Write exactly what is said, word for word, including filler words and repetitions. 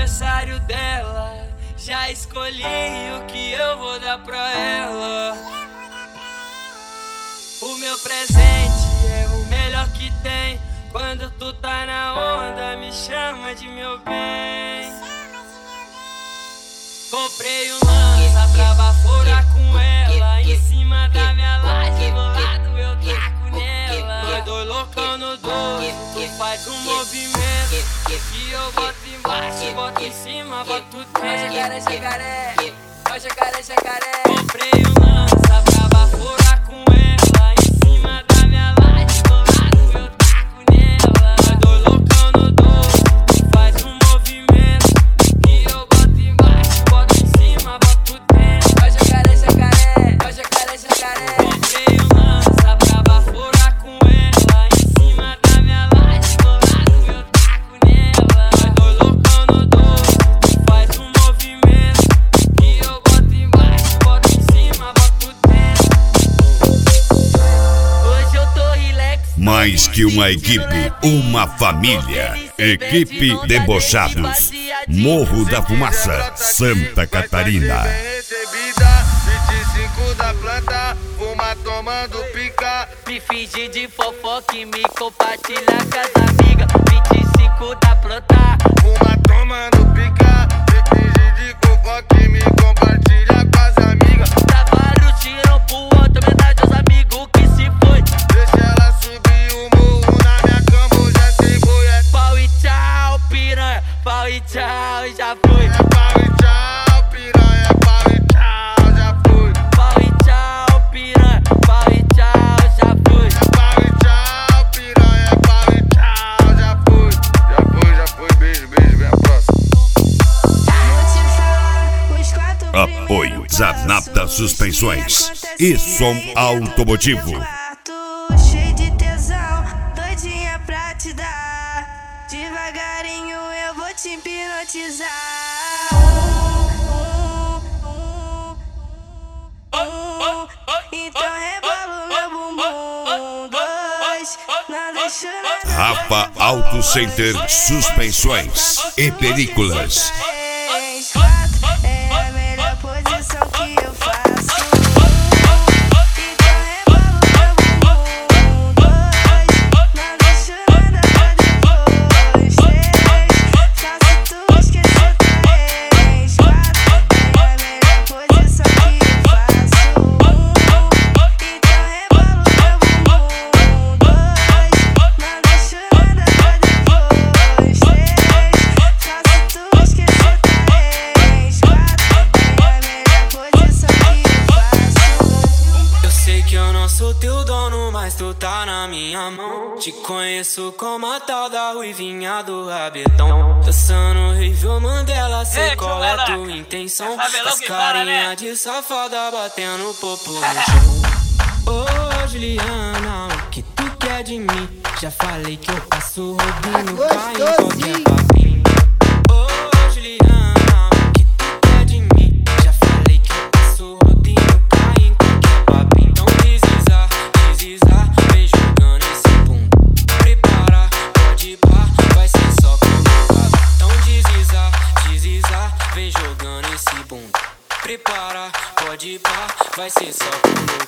aniversário dela, já escolhi o que eu vou dar pra ela. O meu presente é o melhor que tem. Quando tu tá na onda, me chama de meu bem. Comprei um lança pra baforar com ela. Em cima da minha laje, do lado eu taco nela. Nós dois loucão no doce, tu faz um movimento que eu boto embaixo, boto em cima, boto dentro. Jacaré, jacaré, ó jacaré, jacaré. Comprei um lança pra baforar com ela. Em cima da minha laje, do lado eu taco nela. Nós dois loucão no doce, tu faz um movimento que eu boto embaixo, boto em cima, boto dentro. Ó jacaré, jacaré, ó jacaré, jacaré. Comprei um lança pra baforar com ela. Em cima da minha laje, do lado eu taco nela. Nós dois loucão no doce, tu faz um movimento que eu boto embaixo, boto em cima, boto dentro. Hoje eu tô relax. Mais que uma equipe, uma família. Equipe Debochados, Morro da Fumaça, Santa Catarina. Recebida, vinte e cinco da planta, fuma tomando pica. Me finge de fofoca e me compartilha com as amigas. vinte e cinco da planta, Fuma tomando pica, me finge de fofoca e me compartilha com as amigas. dá vários tiros pro outro, metade dos amigos que se foi. Deixa ela subir o morro na minha cama, eu já sei boi. É Pau e tchau, piranha, pau e tchau, e já foi. é pau e tchau, piranha, é pau e tchau, já foi. Pau e tchau, piranha, pau e tchau, já foi. É pau e tchau, piranha, é pau e tchau, já foi. Já foi, já foi, beijo, beijo, vem a próxima. Apoio Zanata Suspensões e Som Automotivo. Cheio de tesão, doidinha pra te dar. Devagarinho eu vou te hipnotizar. Então rebola o meu bumbum. Dois, não deixo nada. Rafa Auto Center Suspensões e Películas. Três, quatro, é a melhor posição que eu faço. Então rebola o meu bumbum. Dois, não deixo nada pra depois. Três, faço tu esquecer. Três, quatro, é a melhor posição que eu faço. Então rebola o meu bumbum. Dois, não deixo nada pra depois. Três, faço tu esquecer. Três, quatro, é a melhor posição que eu faço. Eu sei que eu não sou teu dono, mas tu tá na minha mão. Te conheço como a tal da ruivinha do rabetão. Dançando horrível Mandela, sei qual é tua intenção. As carinha de safada batendo popo no chão. Ô Juliana, o que tu quer de mim? Já falei que eu passo roubinho, cai em qualquer papinho. Ô Juliana, o que tu quer de mim? Já falei que eu passo roubinho, cai em qualquer papinho. Então deslizar, deslizar, vem jogando esse pum. Prepara, pode pá, vai ser só colocado. Então deslizar, deslizar, vem jogando esse bum. Prepara, pode pá, vai ser só colocado.